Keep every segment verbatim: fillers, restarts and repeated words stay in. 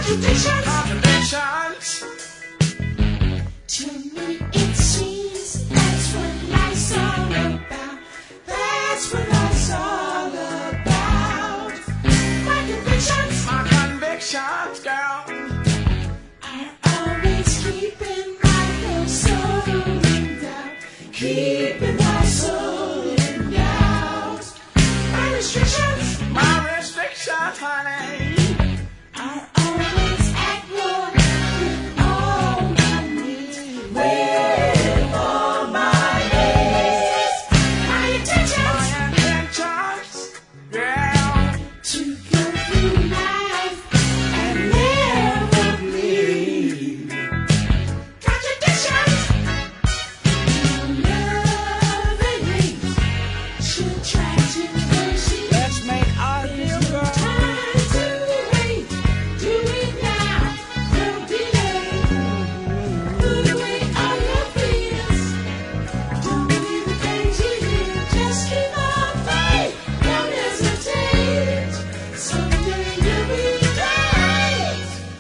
Contradictions. Contradictions. To me it seems that's what life's all about. That's what life's all about. My convictions, My convictions, girl, are always keeping my whole soul in doubt. Keeping my soul in doubt. My restrictions, my restrictions, honey, are always at war with all my needs. With all my needs. My intentions, my intentions, girl, to go through life and never bleed. Contradictions. Love and hate should try to mercy. let's make our deal, There's no girl. time to wait. Do it now, no delay. Put away all your fears. Don't believe the things you hear. Just keep on faith. Don't hesitate. Someday you'll be great.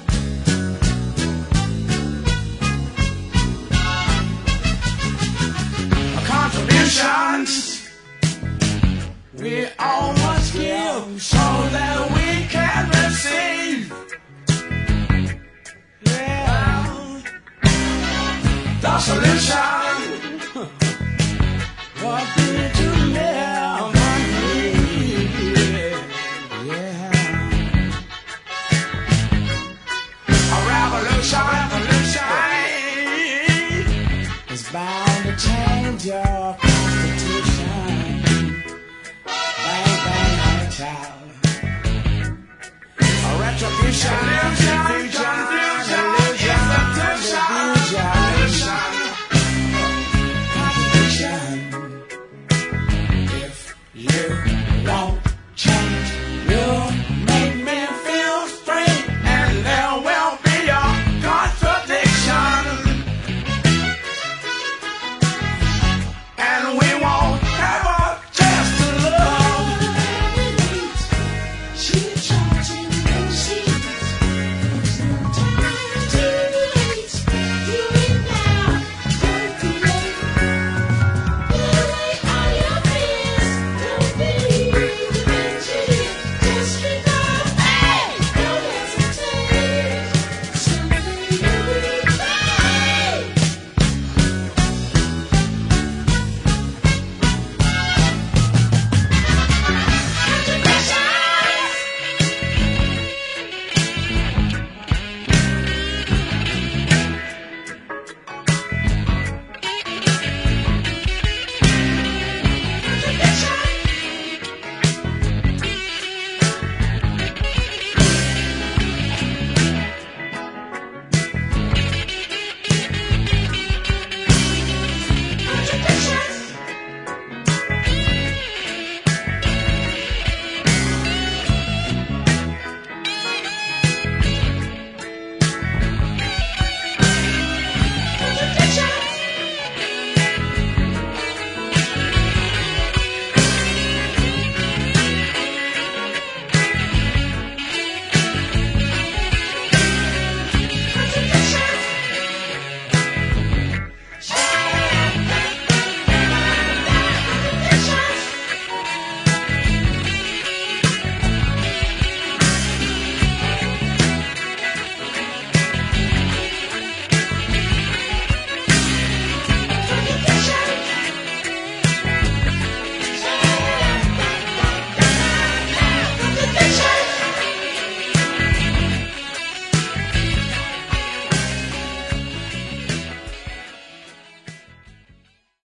Contributions we all must give so that we can receive. Yeah, the solution.